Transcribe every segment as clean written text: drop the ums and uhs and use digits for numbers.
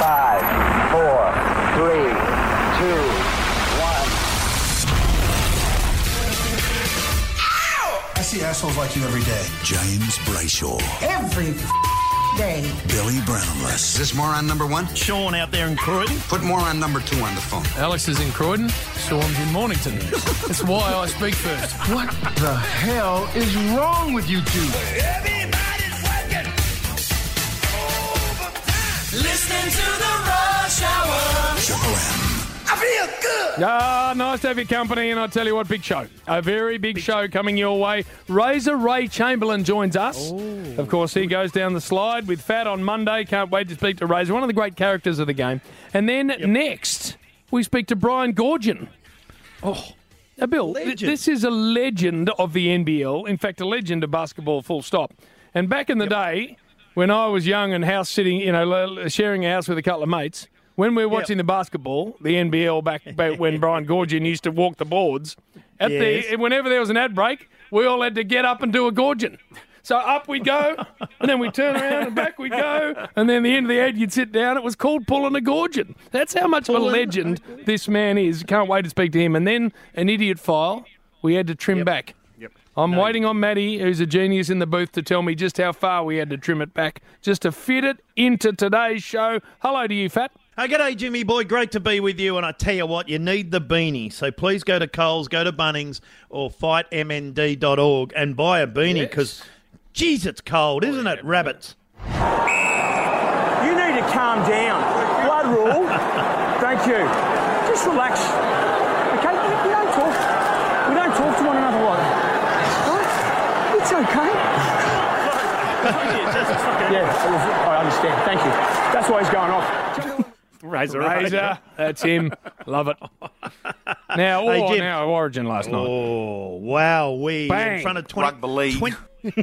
5, 4, 3, 2, 1. I see assholes like you every day. James Brayshaw. Every day. Billy Brownless. Is this moron number 1? Sean out there in Croydon. Put moron number 2 on the phone. Alex is in Croydon. Sean's in Mornington. That's why I speak first. What the hell is wrong with you two? Everybody's working overtime. Listening to the Rush Hour. Triple M. I feel good. Nice to have your company, and I tell you what, big show. A very big show coming your way. Razor Ray Chamberlain joins us. Ooh. Of course, he goes down the slide with Fat on Monday. Can't wait to speak to Razor, one of the great characters of the game. And then next, we speak to Brian Goorjian. Oh, Bill, this is a legend of the NBL. In fact, a legend of basketball, full stop. And back in the day, when I was young and house sitting, sharing a house with a couple of mates, when we were watching the basketball, the NBL back when Brian Goorjian used to walk the boards, whenever there was an ad break, we all had to get up and do a Goorjian. So up we'd go, and then we'd turn around and back we'd go, and then at the end of the ad you'd sit down. It was called pulling a Goorjian. That's how much of a legend this man is. Can't wait to speak to him. And then an idiot file we had to trim back. I'm waiting on Matty, who's a genius in the booth, to tell me just how far we had to trim it back just to fit it into today's show. Hello to you, Fat. Hey, g'day, Jimmy boy. Great to be with you. And I tell you what, you need the beanie. So please go to Coles, go to Bunnings or fightmnd.org and buy a beanie because, geez, it's cold, isn't it, rabbits? You need to calm down. Blood rule. Thank you. Just relax. Okay? We don't talk. We don't talk to one another like that. Right? It's okay. I understand. Thank you. That's why he's going off. Razor. That's him. Love it. Now, Origin last night. Oh, wow. In front of Rugby league.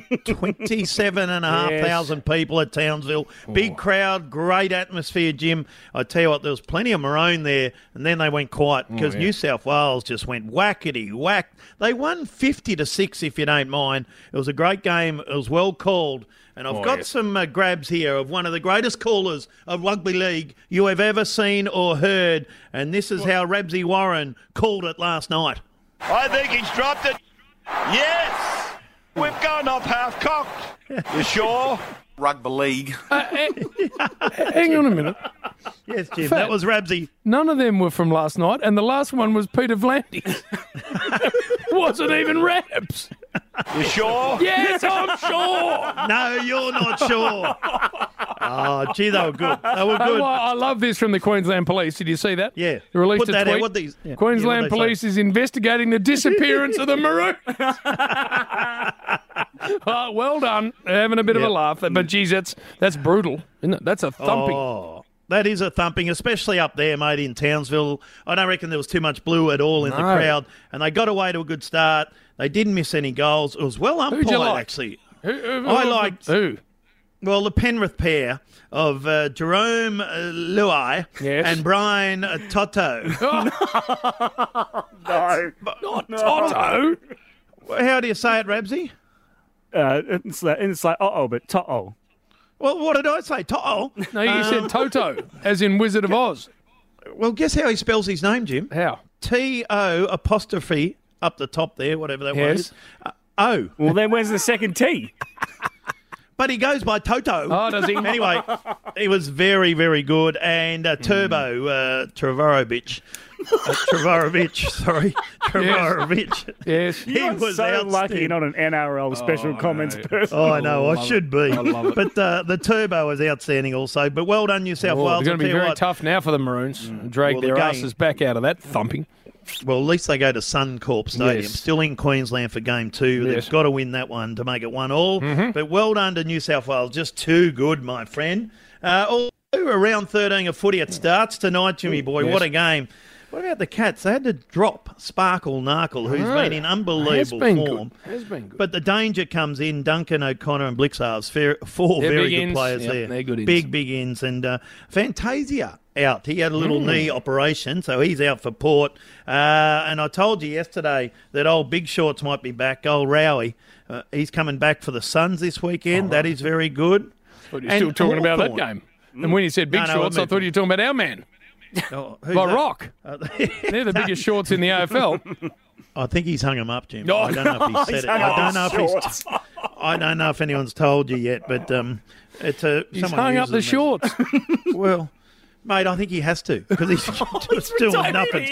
27,500 people at Townsville. Big crowd, great atmosphere, Jim. I tell you what, there was plenty of maroon there, and then they went quiet because New South Wales just went whackety-whack. They won 50-6, if you don't mind. It was a great game. It was well called. And I've got some grabs here of one of the greatest callers of rugby league you have ever seen or heard. And this is how Rabsy Warren called it last night. I think he's dropped it. Yes! We've gone off half-cocked. You sure? Rugby league. Hang on a minute. Yes, Jim, that was Rabsy. None of them were from last night, and the last one was Peter Vlandis. Wasn't even Rabs. You sure? Yes, I'm sure. No, you're not sure. Oh, gee, they were good. They were good. I love this from the Queensland Police. Did you see that? Yeah. They released Put a that tweet. out. What these, Queensland Police is investigating the disappearance of the Maroons. Well done. They're having a bit of a laugh. But, geez, that's brutal, isn't it? That's a thumping. Oh, that is a thumping, especially up there, mate, in Townsville. I don't reckon there was too much blue at all in the crowd. And they got away to a good start. They didn't miss any goals. It was well umpired, Who'd you like? actually. I liked... Who? Well, the Penrith pair of Jerome Luai and Brian Toto. No. Not Toto. How do you say it, Rabsy? It's like but Toto. Well, what did I say? Toto? No, you said Toto, as in Wizard of Oz. Well, guess how he spells his name, Jim? How? T-O apostrophe up the top there, whatever that was. O. Well, then where's the second T? But he goes by Toto. Oh, does he? Anyway, he was very, very good. And Turbo Trevorovich. Trevorovich. Yes. He was so lucky not an NRL special comments person. Oh, I know. I should be. I love it. But the Turbo was outstanding also. But well done, New South Wales. It's going to be very tough now for the Maroons. Drag their asses back out of that thumping. Well, at least they go to Suncorp Stadium, still in Queensland for Game 2. They've got to win that one to make it 1-1. But well done to New South Wales. Just too good, my friend. All around 13 of footy. It starts tonight, Jimmy boy. What a game. What about the Cats? They had to drop Sparkle Narkle, who's been in unbelievable form. Has been good. But the danger comes in. Duncan, O'Connor and Blixarves, four very good players there. They're good ins. Big ins. And Fantasia out. He had a little knee operation, so he's out for Port. And I told you yesterday that old Big Shorts might be back, old Rowie. He's coming back for the Suns this weekend. That is very good. But you're still talking about that game. And when you said big shorts, I thought you were talking about our man. Oh, By Rock. They're the biggest shorts in the AFL. I think he's hung them up, Jim. Oh, I don't know if he said it. I don't know if anyone's told you yet, but it's a. He's hung up the shorts. Well, mate, I think he has to because he's just doing nothing.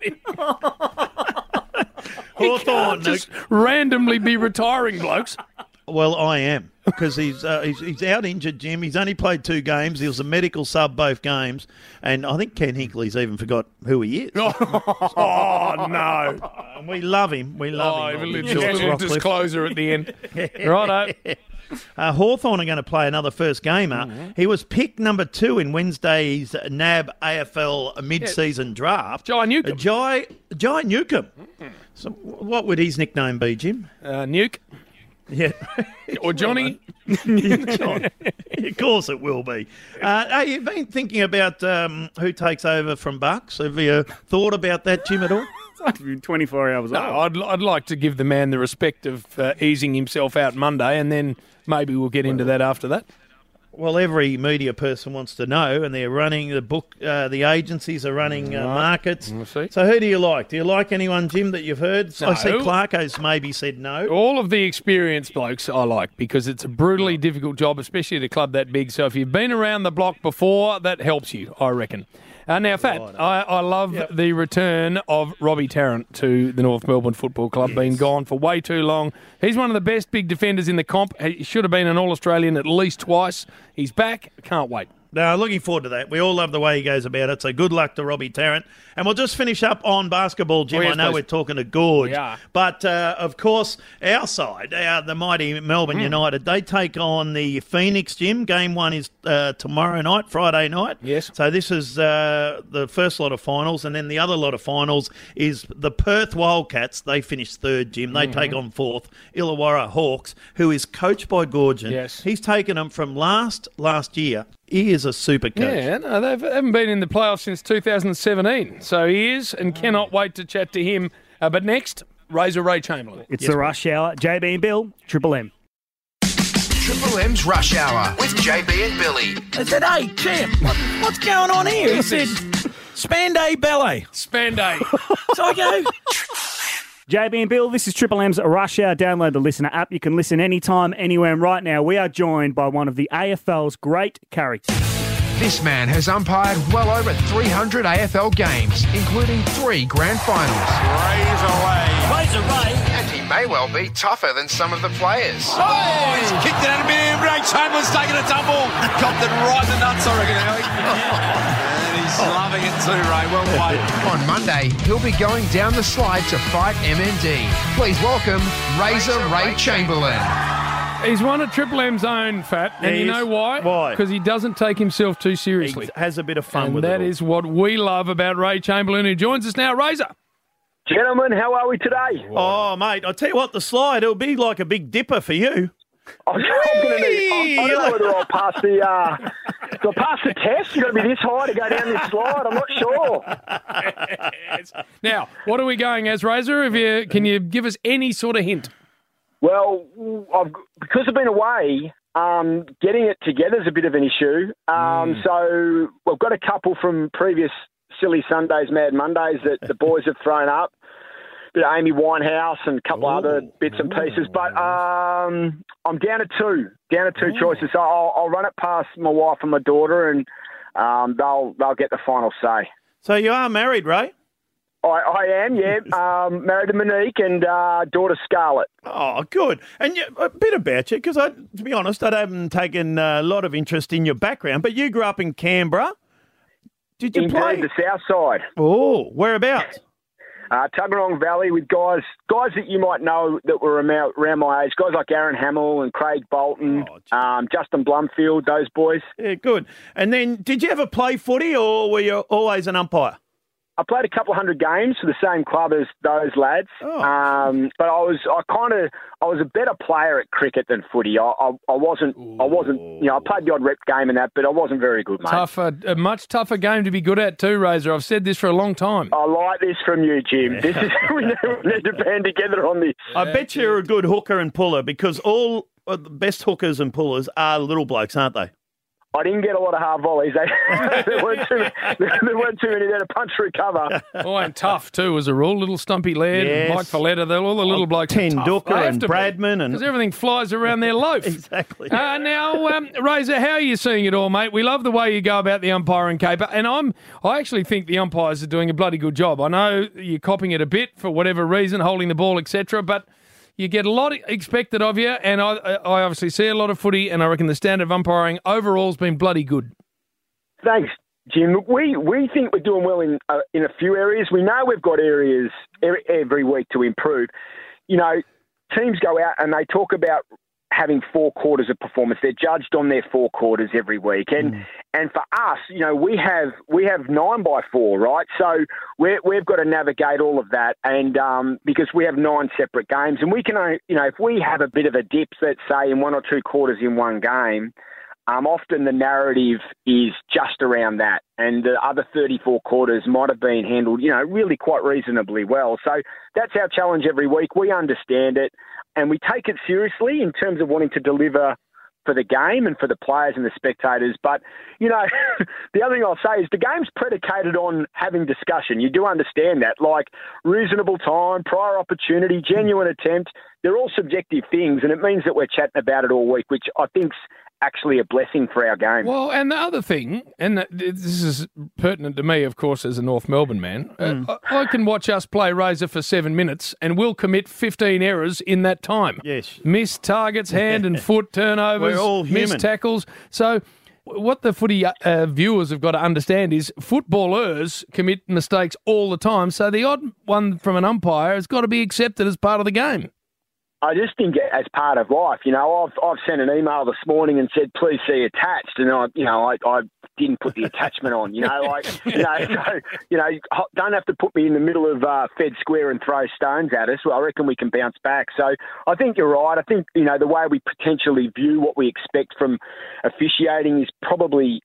Hawthorne Just randomly be retiring blokes. Well, I am because he's out injured, Jim. He's only played 2 games. He was a medical sub both games, and I think Ken Hinkley's even forgot who he is. Oh no! We love him. We love him. Just a little disclosure at the end. Righto. Hawthorne are going to play another first gamer. Mm-hmm. He was picked number 2 in Wednesday's NAB AFL mid-season draft. Jai Newcomb. Jai Newcomb. So what would his nickname be, Jim? Nuke. Yeah. Or Johnny. John. Of course it will be. Have you been thinking about who takes over from Bucks? Have you thought about that, Jim, at all? It's like 24 hours No, old. I'd like to give the man the respect of easing himself out Monday, and then maybe we'll get into that after that. Well, every media person wants to know, and they're running the book. The agencies are running markets. See. So who do you like? Do you like anyone, Jim, that you've heard? No. I see Clarko's maybe said no. All of the experienced blokes I like because it's a brutally difficult job, especially at a club that big. So if you've been around the block before, that helps you, I reckon. Now, Fat, I love the return of Robbie Tarrant to the North Melbourne Football Club, been gone for way too long. He's one of the best big defenders in the comp. He should have been an All-Australian at least twice. He's back. Can't wait. No, looking forward to that. We all love the way he goes about it, so good luck to Robbie Tarrant. And we'll just finish up on basketball, Jim. Yes, I know please. we're talking to Gorge. Yeah. But, of course, our side, the mighty Melbourne United, they take on the Phoenix, Jim. Game 1 is tomorrow night, Friday night. Yes. So this is the first lot of finals, and then the other lot of finals is the Perth Wildcats. They finished 3rd, Jim. They take on 4th, Illawarra Hawks, who is coached by Gorgon. Yes. He's taken them from last year. He is a super coach. Yeah, no, they haven't been in the playoffs since 2017. So he is, and cannot wait to chat to him. But next, Razor Ray Chamberlain. It's the Rush Hour. JB and Bill, Triple M. Triple M's Rush Hour with JB and Billy. I said, hey, champ, what's going on here? He said, Spanday Ballet. Spanday. So I go, JB and Bill, this is Triple M's Rush Hour. Download the Listener app. You can listen anytime, anywhere. And right now, we are joined by one of the AFL's great characters. This man has umpired well over 300 AFL games, including 3 grand finals. Razor Ray. And he may well be tougher than some of the players. Oh, he's kicked it out of me. Ray Chamberlain's taking a tumble. Copped it right in the nuts, I reckon, Howie. And he's loving it too, Ray. Well played. On Monday, he'll be going down the slide to fight MND. Please welcome Razor Ray Chamberlain. He's one of Triple M's own, Fat, and you know why? Why? Because he doesn't take himself too seriously. He has a bit of fun And with it. that all. is what we love about Ray Chamberlain, who joins us now. Razor. Gentlemen, how are we today? Oh, mate, I'll tell you what, the slide, it'll be like a big dipper for you. I'm going to need. I don't know whether I'll pass the. Do I pass the test? You've got to be this high to go down this slide. I'm not sure. Now, what are we going as, Razor? Can you give us any sort of hint? Well, because I've been away, getting it together is a bit of an issue. So we've got a couple from previous Silly Sundays, Mad Mondays that the boys have thrown up. Bit of Amy Winehouse and a couple other bits and pieces. But I'm down to 2 choices. So I'll run it past my wife and my daughter, and they'll get the final say. So you are married, Ray? I am, yeah. Married to Monique and daughter Scarlett. Oh, good. And a bit about you, because to be honest, I haven't taken a lot of interest in your background, but you grew up in Canberra. Did you play? The south side. Oh, whereabouts? Tuggeranong Valley with guys that you might know that were around my age. Guys like Aaron Hamill and Craig Bolton, Justin Blumfield, those boys. Yeah, good. And then did you ever play footy or were you always an umpire? I played a couple of hundred games for the same club as those lads, but I was a better player at cricket than footy. I wasn't. I played the odd rep game and that, but I wasn't very good, mate. A much tougher game to be good at too, Razor. I've said this for a long time. I like this from you, Jim. This is we need to band together on this. I bet you're a good hooker and puller because all of the best hookers and pullers are little blokes, aren't they? I didn't get a lot of hard volleys. There weren't too many there to punch recover. Oh, and tough too, as a rule. Little Stumpy Laird, Yes. Mike Folletta, all the little blokes. Dooker and Bradman. Because everything flies around their loaf. Exactly. Now, Razor, how are you seeing it all, mate? We love the way you go about the umpiring caper, and I actually think the umpires are doing a bloody good job. I know you're copping it a bit for whatever reason, holding the ball, etc., but you get a lot expected of you, and I obviously see a lot of footy, and I reckon the standard of umpiring overall has been bloody good. Thanks, Jim. We think we're doing well in a few areas. We know we've got areas every week to improve. You know, teams go out and they talk about having 4 quarters of performance. They're judged on their 4 quarters every week. And for us, you know, we have 9 by 4, right? So we've got to navigate all of that, and because we have 9 separate games, and we can, you know, if we have a bit of a dip, let's say in 1 or 2 quarters in one game, often the narrative is just around that, and the other 34 quarters might have been handled, you know, really quite reasonably well. So that's our challenge every week. We understand it, and we take it seriously in terms of wanting to deliver for the game and for the players and the spectators. But, you know, the other thing I'll say is the game's predicated on having discussion. You do understand that, like reasonable time, prior opportunity, genuine attempt. They're all subjective things, and it means that we're chatting about it all week, which I think's actually a blessing for our game. Well, and the other thing, and this is pertinent to me, of course, as a North Melbourne man, I can watch us play Razor for 7 minutes and we'll commit 15 errors in that time. Yes. Missed targets, hand and foot turnovers, We're all human. missed tackles. So what the footy viewers have got to understand is footballers commit mistakes all the time, so the odd one from an umpire has got to be accepted as part of the game. I just think as part of life, you know, I've sent an email this morning and said, please see attached. And I didn't put the attachment on, you know, like, you know, don't have to put me in the middle of Fed Square and throw stones at us. Well, I reckon we can bounce back. So I think you're right. I think, you know, the way we potentially view what we expect from officiating is probably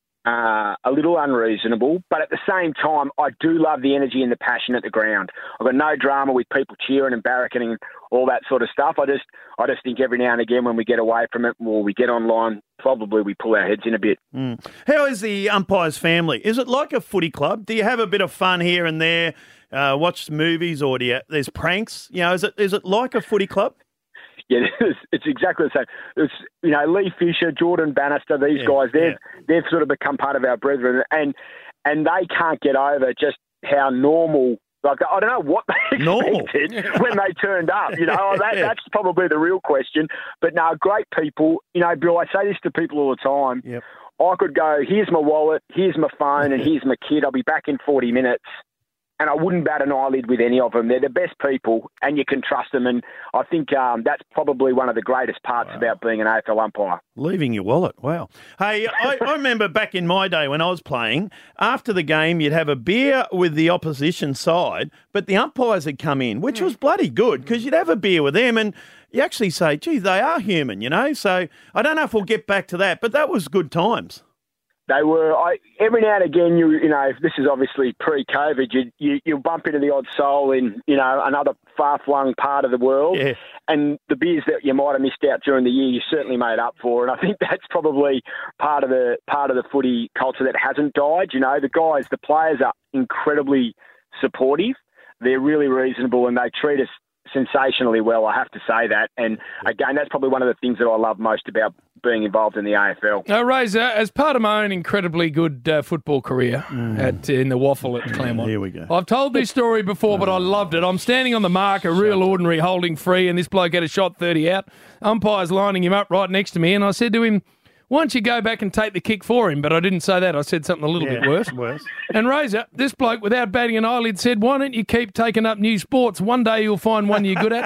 a little unreasonable, but at the same time, I do love the energy and the passion at the ground. I've got no drama with people cheering and barracking and all that sort of stuff. I just think every now and again when we get away from it or we get online, probably we pull our heads in a bit. How is the umpires family? Is it like a footy club? Do you have a bit of fun here and there? Watch movies, or there's pranks? You know, is it like a footy club? Yeah, it's exactly the same. It's, you know, Lee Fisher, Jordan Bannister, these guys, they've sort of become part of our brethren, and they can't get over just how normal. Like, I don't know what they expected when they turned up. You know, that's probably the real question. But no, great people. You know, Bill, I say this to people all the time. Yep. I could go, here's my wallet, here's my phone, and here's my kid. I'll be back in 40 minutes. And I wouldn't bat an eyelid with any of them. They're the best people, and you can trust them. And I think that's probably one of the greatest parts about being an AFL umpire. Leaving your wallet, wow. Hey, I remember back in my day when I was playing, after the game you'd have a beer with the opposition side, but the umpires had come in, which was bloody good, because you'd have a beer with them and you actually say, gee, they are human, you know. So I don't know if we'll get back to that, but that was good times. They were. Every now and again, you know, this is obviously pre-COVID. You bump into the odd soul in, you know, another far-flung part of the world, and the beers that you might have missed out during the year, you certainly made up for. And I think that's probably part of the footy culture that hasn't died. You know, the players are incredibly supportive. They're really reasonable, and they treat us sensationally well, I have to say that. And again, that's probably one of the things that I love most about being involved in the AFL. Now, Razor, as part of my own incredibly good football career in the Waffle at Claremont, here we go. I've told this story before, but I loved it. I'm standing on the mark, a real ordinary holding free, and this bloke had a shot 30 out. Umpire's lining him up right next to me, and I said to him, why don't you go back and take the kick for him? But I didn't say that. I said something a little bit worse. And Razor, this bloke, without batting an eyelid, said, why don't you keep taking up new sports? One day you'll find one you're good at.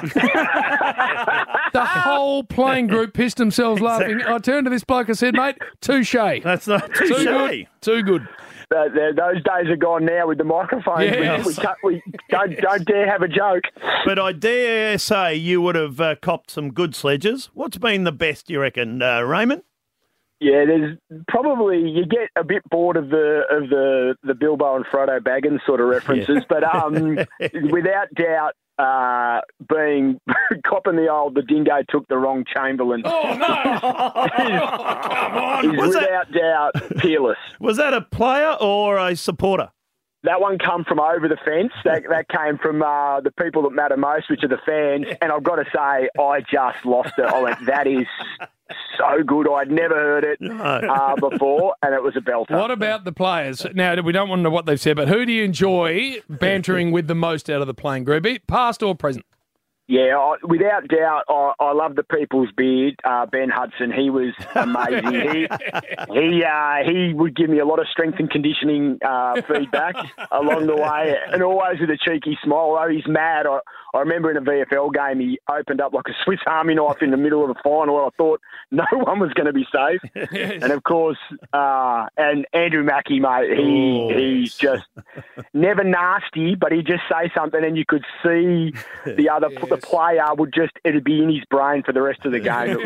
The whole playing group pissed themselves laughing. I turned to this bloke and said, mate, touche. That's not touche. Too good. Those days are gone now with the microphones. Yes. We don't dare have a joke. But I dare say you would have copped some good sledges. What's been the best, you reckon, Raymond? Yeah, there's probably, you get a bit bored of the Bilbo and Frodo Baggins sort of references, but without doubt, being copping the dingo took the wrong Chamberlain. Oh, no. Come on. He's without doubt peerless. Was that a player or a supporter? That one come from over the fence. That came from the people that matter most, which are the fans. And I've got to say, I just lost it. I went, that is so good. I'd never heard it before, and it was a belter. What about the players? Now, we don't want to know what they've said, but who do you enjoy bantering with the most out of the playing group, past or present? Yeah, without doubt, I love the people's beard, Ben Hudson. He was amazing. He would give me a lot of strength and conditioning feedback along the way, and always with a cheeky smile. Although he's mad, I remember in a VFL game he opened up like a Swiss Army knife in the middle of the final, and I thought no one was going to be safe. Yes. And of course, and Andrew Mackie, mate, he's just never nasty, but he'd just say something, and you could see the player it'd be in his brain for the rest of the game.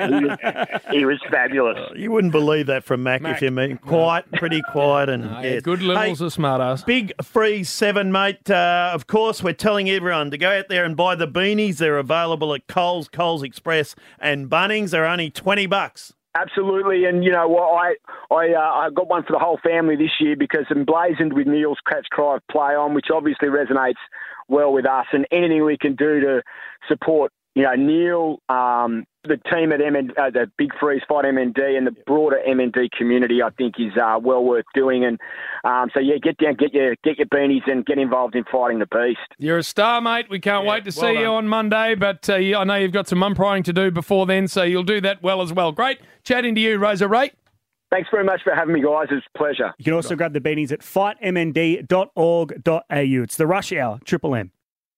He was fabulous. You wouldn't believe that from Mac. If you mean pretty quiet, and good levels of smart ass. Big Freeze 7, mate. Of course, we're telling everyone to go out there and buy the beanies. They're available at Coles, Coles Express, and Bunnings. They're only $20. Absolutely, and you know what? I got one for the whole family this year because emblazoned with Neil's Catch Cry of Play On, which obviously resonates well with us, and anything we can do to support, Neil, the team at the Big Freeze Fight MND, and the broader MND community, I think is well worth doing. And get down, get your beanies, and get involved in fighting the beast. You're a star, mate. We can't wait to see you on Monday, but I know you've got some umpiring to do before then, so you'll do that well as well. Great chatting to you, Razor Ray. Thanks very much for having me, guys. It's a pleasure. You can also grab the beanies at fightmnd.org.au. It's the Rush Hour, Triple M.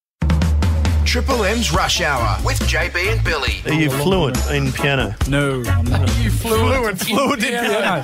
Triple M's Rush Hour with JB and Billy. Are you fluent in piano? No, I'm not. Are you fluent in piano?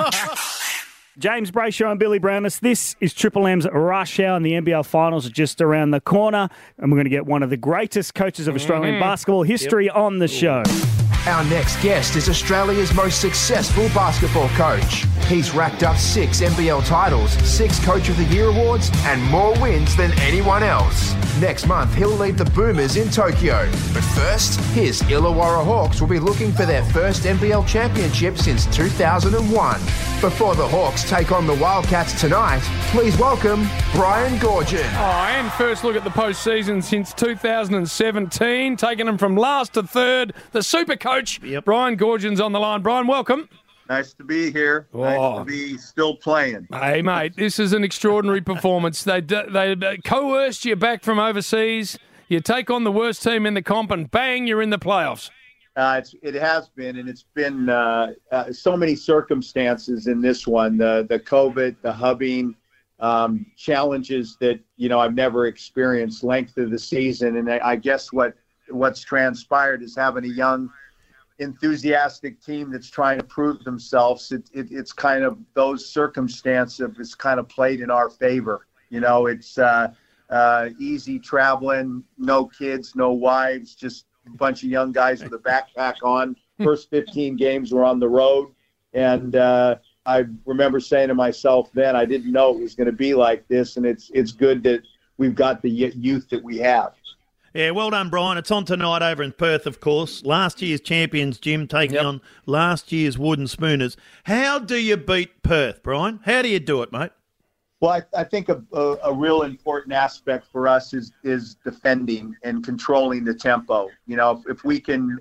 James Brayshaw and Billy Brownless. This is Triple M's Rush Hour, and the NBL Finals are just around the corner, and we're going to get one of the greatest coaches of Australian basketball history on the show. Our next guest is Australia's most successful basketball coach. He's racked up 6 NBL titles, 6 Coach of the Year awards, and more wins than anyone else. Next month, he'll lead the Boomers in Tokyo. But first, his Illawarra Hawks will be looking for their first NBL championship since 2001. Before the Hawks take on the Wildcats tonight, please welcome Brian Goorjian. And first look at the postseason since 2017, taking them from last to third. The super coach, Brian Goorjian's on the line. Brian, welcome. Nice to be here. Nice to be still playing. Hey, mate, this is an extraordinary performance. They coerced you back from overseas. You take on the worst team in the comp, and bang, you're in the playoffs. It has been, and it's been so many circumstances in this one. The COVID, the hubbing, challenges that I've never experienced. Length of the season, and I guess what's transpired is having a young, enthusiastic team that's trying to prove themselves. It's kind of those circumstances. It's kind of played in our favor. It's easy traveling, no kids, no wives, just a bunch of young guys with a backpack on. First 15 games were on the road, and I remember saying to myself then, I didn't know it was going to be like this, and it's good that we've got the youth that we have. Yeah, well done, Brian. It's on tonight over in Perth, of course. Last year's champions, Jim, taking on last year's Wooden Spooners. How do you beat Perth, Brian? How do you do it, mate? Well, I think a real important aspect for us is defending and controlling the tempo. If we can,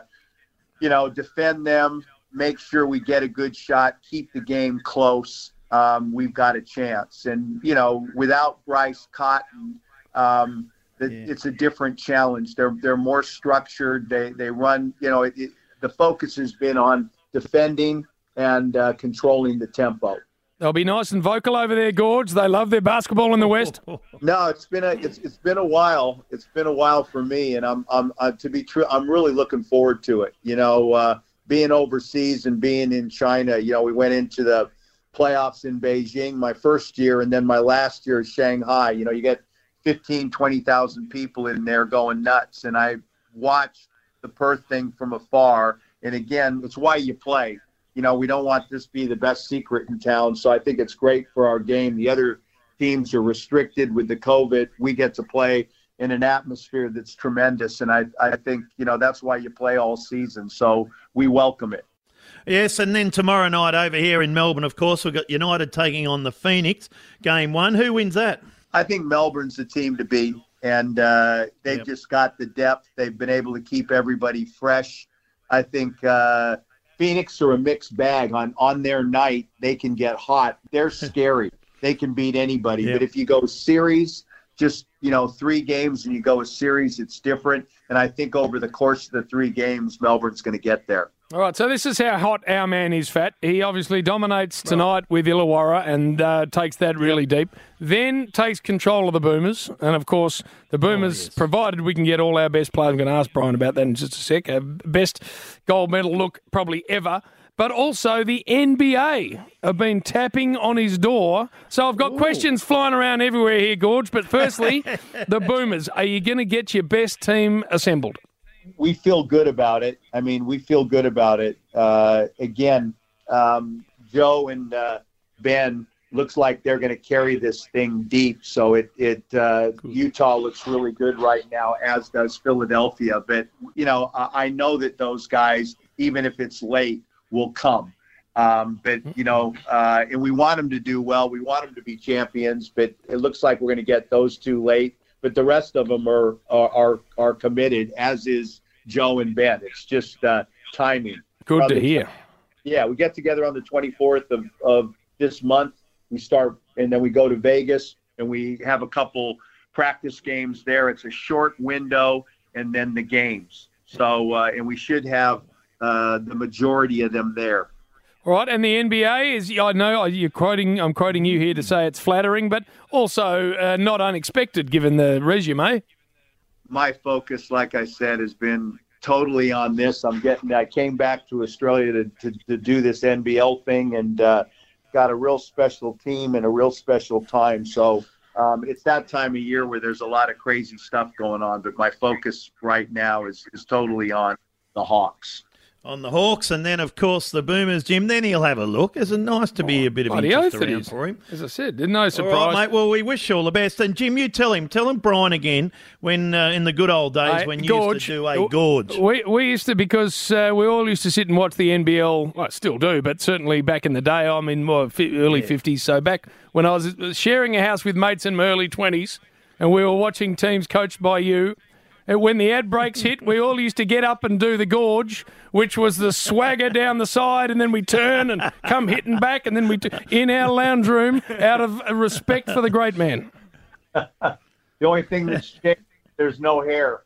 defend them, make sure we get a good shot, keep the game close, we've got a chance. And, without Bryce Cotton, it's a different challenge. They're more structured. They run. The focus has been on defending and controlling the tempo. They'll be nice and vocal over there, Gorge. They love their basketball in the West. No, it's been a while. It's been a while for me, and I'm to be true, I'm really looking forward to it. Being overseas and being in China. We went into the playoffs in Beijing my first year, and then my last year in Shanghai. You get 15, 20,000 people in there going nuts. And I watched the Perth thing from afar. And again, it's why you play. We don't want this to be the best secret in town. So I think it's great for our game. The other teams are restricted with the COVID. We get to play in an atmosphere that's tremendous. And I think, that's why you play all season. So we welcome it. Yes, and then tomorrow night over here in Melbourne, of course, we've got United taking on the Phoenix. Game 1. Who wins that? I think Melbourne's the team to beat. And they've just got the depth. They've been able to keep everybody fresh. I think Phoenix are a mixed bag. On their night, they can get hot. They're scary. They can beat anybody. Yep. But if you go series, just 3 games and you go a series, it's different. And I think over the course of the 3 games, Melbourne's going to get there. All right, so this is how hot our man is, Fat. He obviously dominates tonight with Illawarra and takes that really deep. Then takes control of the Boomers. And, of course, the Boomers, provided we can get all our best players, I'm going to ask Brian about that in just a sec, best gold medal look probably ever. But also the NBA have been tapping on his door. So I've got questions flying around everywhere here, Gorge. But firstly, the Boomers, are you going to get your best team assembled? We feel good about it. I mean, we feel good about it. Again, Joe and Ben looks like they're going to carry this thing deep. So Utah looks really good right now, as does Philadelphia. But, I know that those guys, even if it's late, will come. And we want them to do well. We want them to be champions. But it looks like we're going to get those 2 late. But the rest of them are committed, as is Joe and Ben. It's just timing. Good to hear. Yeah, we get together on the 24th of this month. We start, and then we go to Vegas, and we have a couple practice games there. It's a short window, and then the games. So, and we should have the majority of them there. All right, and the NBA is, I know I'm quoting you here to say it's flattering, but also not unexpected given the resume. My focus, like I said, has been totally on this. I came back to Australia to do this NBL thing, and got a real special team and a real special time. So it's that time of year where there's a lot of crazy stuff going on, but my focus right now is totally on the Hawks. On the Hawks, and then, of course, the Boomers, Jim. Then he'll have a look. It's nice to be a bit of interest around for him. As I said, no surprise. All right, mate. Well, we wish you all the best. And, Jim, you tell him Brian again, when in the good old days when you used to do a gorge. We used to, because we all used to sit and watch the NBL. Well, I still do, but certainly back in the day, I'm in my early 50s. So back when I was sharing a house with mates in my early 20s, and we were watching teams coached by you. And when the ad breaks hit, we all used to get up and do the gorge, which was the swagger down the side, and then we turn and come hitting back, and then in our lounge room out of respect for the great man. The only thing that's changed, there's no hair.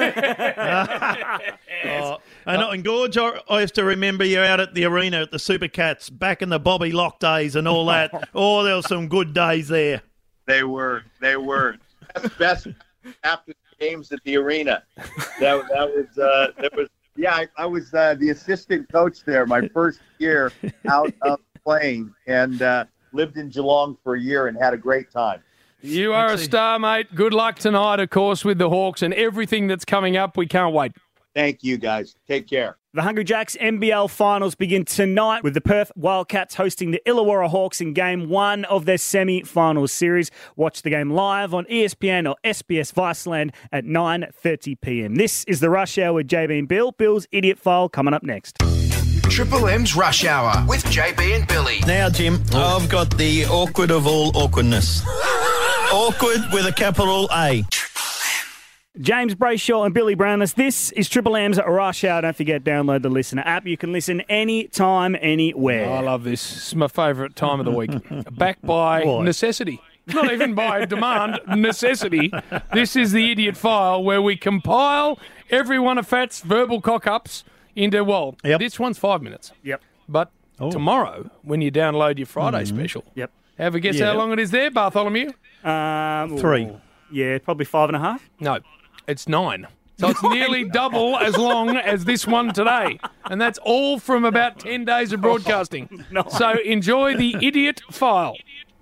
And Gorge, I used to remember you out at the arena at the Supercats back in the Bobby Locke days and all that. Oh, there were some good days there. They were. Best after games at the arena. That was. Yeah, I was the assistant coach there my first year out of playing, and lived in Geelong for a year and had a great time. You are a star, mate. Good luck tonight, of course, with the Hawks and everything that's coming up. We can't wait. Thank you, guys. Take care. The Hungry Jacks NBL finals begin tonight with the Perth Wildcats hosting the Illawarra Hawks in Game 1 of their semi-finals series. Watch the game live on ESPN or SBS Viceland at 9:30 p.m. This is the Rush Hour with JB and Bill. Bill's Idiot File coming up next. Triple M's Rush Hour with JB and Billy. Now, Jim, I've got the awkward of all awkwardness. Awkward with a capital A. James Brayshaw and Billy Brownless. This is Triple M's Rush Hour. Don't forget, download the Listener app. You can listen anytime, anywhere. I love this. It's my favourite time of the week. Backed by necessity. Not even by demand, necessity. This is the Idiot File where we compile every one of Fat's verbal cock-ups into, this one's 5 minutes. Yep. But tomorrow, when you download your Friday special, have a guess how long it is there, Bartholomew? 3. Yeah, probably 5.5. No. It's 9. So it's nearly double as long as this one today. And that's all from about 10 days of broadcasting. So enjoy the Idiot File.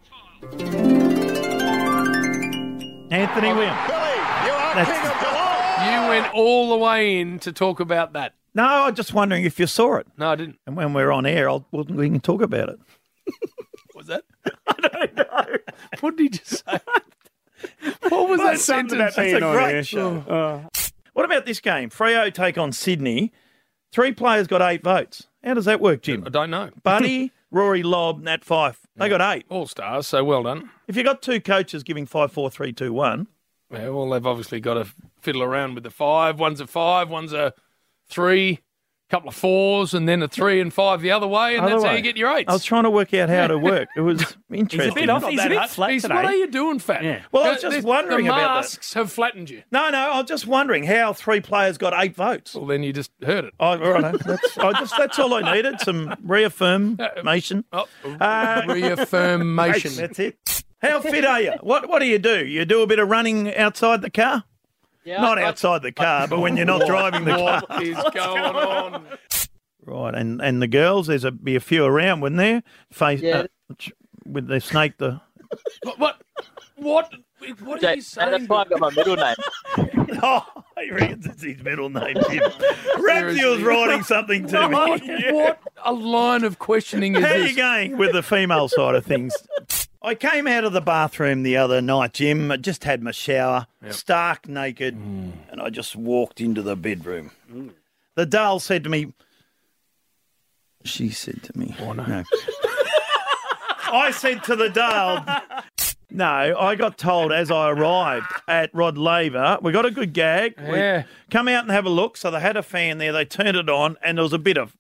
Anthony Williams. Billy, you are king of Geelong. You went all the way in to talk about that. No, I'm just wondering if you saw it. No, I didn't. And when we're on air, we can talk about it. What's that? I don't know. What did he just say? What was that something sentence? about being That's a on great air. show. What about this game? Freo take on Sydney. 3 players got 8 votes. How does that work, Jim? I don't know. Buddy, Rory Lobb, Nat Fyfe. They got 8. All stars, so well done. If you got 2 coaches giving 5, 4, 3, 2, 1. Yeah, well, they've obviously got to fiddle around with the 5. One's a 5, one's a 3, couple of 4s, and then a 3 and 5 the other way, and that's how you get your 8s. I was trying to work out how to work. It was interesting. He's a bit off. He's a bit flat today. What are you doing, Fat? Yeah. Well, I was just wondering the about that. masks have flattened you. No, I was just wondering how 3 players got 8 votes. Well, then you just heard it. Oh, right. That's all I needed, some reaffirmation. Reaffirmation. That's it. How fit are you? What do? You do a bit of running outside the car? Yeah, Not outside the car, but when you're not driving the car. What is going on? Right, and the girls, be a few around, wouldn't there? With their snake, What are you saying? That's why I got my middle name. Oh, he reckons it's his middle name, Jim. Ramsey was writing something to me. What a line of questioning is How are this? you going with the female side of things? I came out of the bathroom the other night, Jim. I just had my shower, stark naked, and I just walked into the bedroom. The Dale said to me, she said to me, no. I said to the Dale, no, I got told as I arrived at Rod Laver, we got a good gag. Yeah. Come out and have a look. So they had a fan there. They turned it on, and there was a bit of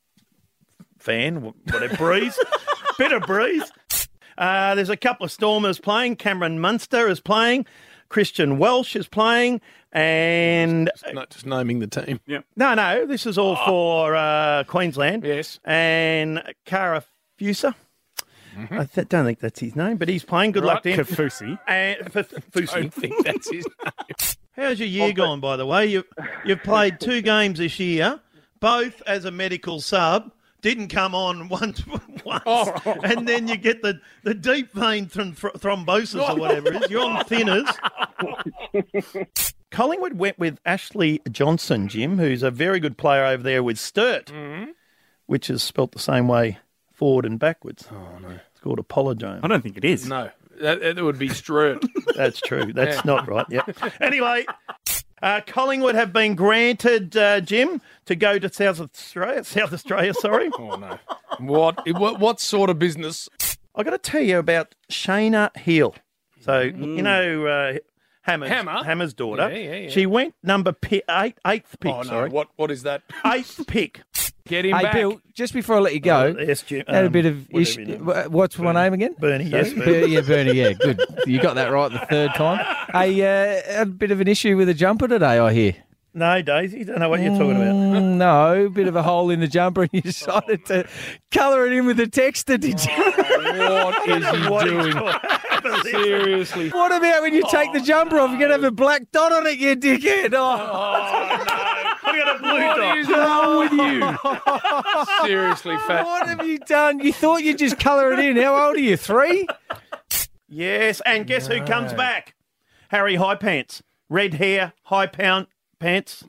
breeze. Bit of breeze. There's a couple of Stormers playing. Cameron Munster is playing. Christian Welsh is playing. And Not just naming the team. Yeah. no, this is all for Queensland. Yes. And Cara Fusa. I don't think that's his name, but he's playing. Good luck to him. Kafusi. I don't think that's his name. How's your year gone, by the way? You've played 2 games this year, both as a medical sub. Didn't come on once, and then you get the deep vein thrombosis or whatever it is. You're on thinners. Collingwood went with Ashley Johnson, Jim, who's a very good player over there with Sturt, which is spelt the same way forward and backwards. Oh, no. It's called Apologome. I don't think it is. No, that would be Sturt. That's true. That's not right. Yep. Anyway, Collingwood have been granted, Jim, to go to South Australia, sorry. Oh, no. What sort of business? I got to tell you about Shayna Hill. So, you know, Hammer's daughter. Yeah. She went eighth pick, Oh, no. sorry. What is that? 8th pick. Get him Hey, back. Bill, just before I let you go, Yes, Jim. had a bit of whatever issue. your name is. What's my name again? Bernie, yes. Yeah, Bernie, yeah, good. You got that right the 3rd time. Hey, had a bit of an issue with the jumper today, I hear. No, Daisy, don't know what you're talking about. No, bit of a hole in the jumper, and you decided to colour it in with a texter, did you? What is he doing? Seriously. What about when you take the jumper off, you're going to have a black dot on it, you dickhead? Oh, I got a blue What dot. is wrong with you? Seriously, Fat. what have you done? You thought you'd just colour it in. How old are you, 3? Yes, and guess who comes back? Harry High Pants. Red hair, high pants.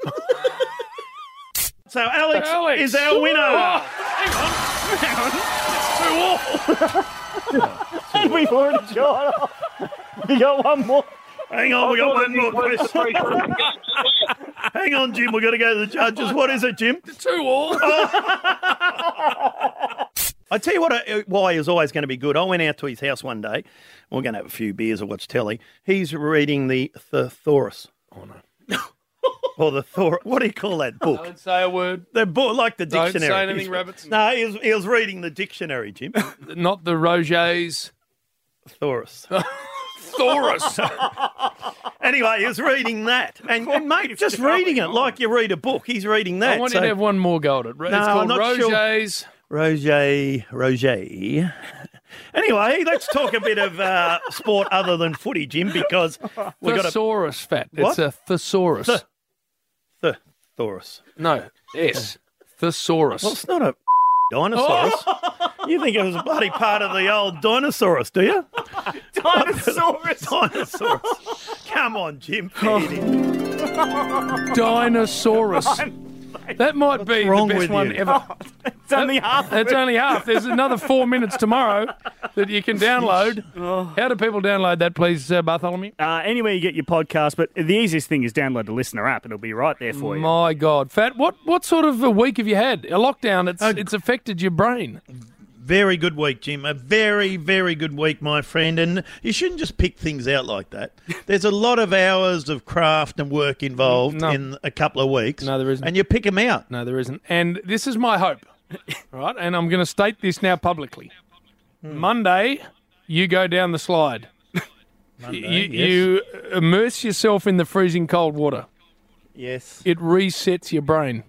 So Alex is our winner. Oh, hang on. And we've already got off. We got one more. Hang on, we got one more question. Hang on, Jim, we've got to go to the judges. What is it, Jim? 2-2. I tell you what, why is always going to be good. I went out to his house one day. We're going to have a few beers or watch telly. He's reading the Thesaurus. Oh, no. Or the Thor. What do you call that book? Don't say a word. The book, like the Don't dictionary. say anything, rabbits. No, he was reading the dictionary, Jim. Not the Roger's. Thesaurus. Thoris. Anyway, he was reading that. And mate, just reading it like you read a book. He's reading that. I want you to have one more go at it. It's called I'm not sure. Roger's. Roger. Anyway, let's talk a bit of sport other than footy, Jim, because we've got a Thesaurus, Fat. What? It's a thesaurus. Thesaurus. No, S. Thesaurus. Well, it's not a dinosaurus. You think it was a bloody part of the old dinosaurus, do you? Dinosaurus. Come on, Jim. Dinosaurus. That might be the wrong best with one you? ever. It's only half. It's only half. There's another 4 minutes tomorrow that you can download. How do people download that, please, Bartholomew? Anywhere you get your podcast, but the easiest thing is download the Listener app. It'll be right there for you. My God. Fat, what sort of a week have you had? A lockdown, it's affected your brain. Very good week, Jim. A very, very good week, my friend. And you shouldn't just pick things out like that. There's a lot of hours of craft and work involved in a couple of weeks. No, there isn't. And you pick them out. No, there isn't. And this is my hope, right? And I'm going to state this now publicly. Monday, you go down the slide. You immerse yourself in the freezing cold water. Yes. It resets your brain.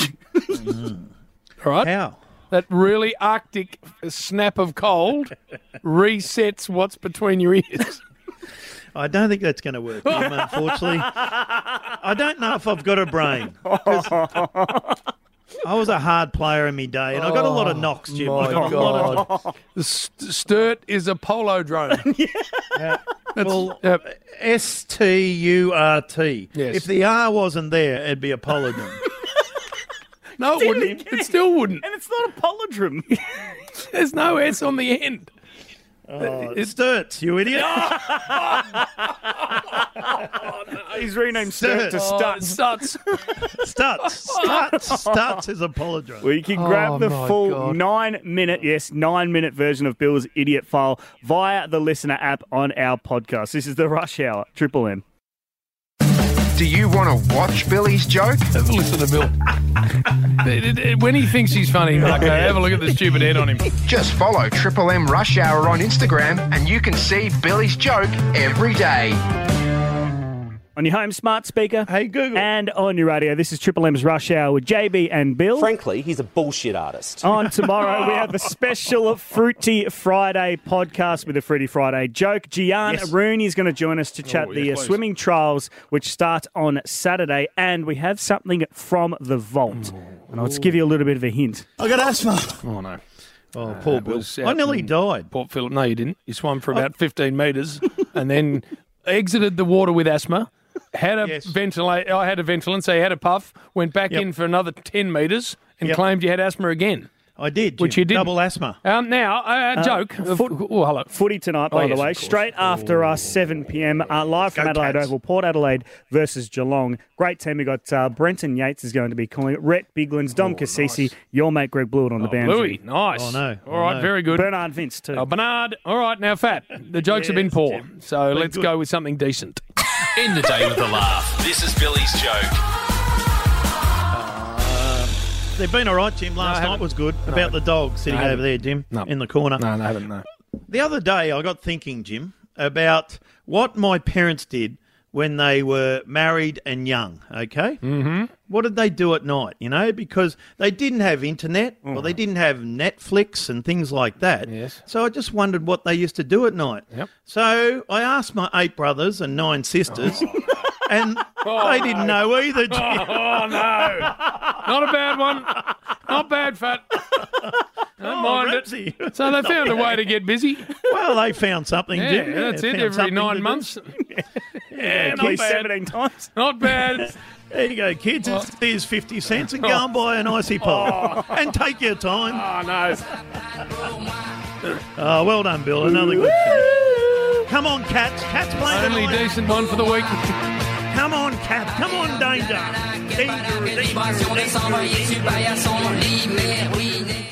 All right? How? That really Arctic snap of cold resets what's between your ears. I don't think that's going to work, Jim, unfortunately. I don't know if I've got a brain. 'Cause I was a hard player in my day, and I got a lot of knocks, Jim. My I got a lot of God. The Sturt is a polo drone. Well, S-T-U-R-T. Yes. If the R wasn't there, it'd be a polydrome. No, it wouldn't. It still wouldn't. And it's not a polydrome. There's no S on the end. It Sturts, you idiot. He's renamed Sturt to Stutz. Stutz is a polydrome. Well, you can grab the full 9-minute version of Bill's Idiot File via the Listener app on our podcast. This is the Rush Hour, Triple M. Do you want to watch Billy's joke? Have a listen to Bill. When he thinks he's funny, Marco, have a look at the stupid head on him. Just follow Triple M Rush Hour on Instagram and you can see Billy's joke every day. On your home smart speaker. Hey, Google. And on your radio. This is Triple M's Rush Hour with JB and Bill. Frankly, he's a bullshit artist. On tomorrow, we have a special Fruity Friday podcast with a Fruity Friday joke. Gian Rooney is going to join us to chat the swimming trials, which start on Saturday. And we have something from the vault. And I'll just give you a little bit of a hint. I got asthma. Oh, no. Oh, poor Bill. I nearly died. Port Phillip. No, you didn't. You swam for about 15 metres and then exited the water with asthma. Had a ventilate. I had a ventilant, so you had a puff. Went back in for another 10 metres and claimed you had asthma again. I did, Jim. Which you did. Double asthma. Now, joke. Hello. Footy tonight, by the way, straight after 7 p.m. Live from Adelaide Oval, Port Adelaide versus Geelong. Great team. We got Brenton Yates is going to be calling it. Rhett Biglands, Dom Cassisi, your mate Greg Blewett on the boundary. Louis, nice. Oh, no. All right, very good. Bernard Vince, too. Oh, Bernard. All right, now, Fat. The jokes have been poor, so let's go with something decent. End the day with a laugh. This is Billy's joke. They've been all right, Jim. Last night was good. About the dog sitting over there, Jim, in the corner. No, I haven't, no. The other day I got thinking, Jim, about what my parents did when they were married and young, okay? Mm-hmm. What did they do at night, you know? Because they didn't have internet or they didn't have Netflix and things like that. Yes. So I just wondered what they used to do at night. Yep. So I asked my 8 brothers and 9 sisters, and they didn't know either, Jim. Oh, no. Not a bad one. Not bad, Fat. Don't mind Ramsey. it. So they found a way to get busy. Well, they found something, Yeah, Jim. that's it. found Every something 9 to months. Yeah, At not least bad. 17 times. Not bad. There you go, kids. Here's 50 cents and go and buy an icy pop. And take your time. Oh, no. Oh, well done, Bill. Another good finish. Come on, Cats. Cats playing Only tonight. decent one for the week. Come on, Cats. Come on, Danger. Danger. Sur les 100 voyages, super, son lit, mais oui,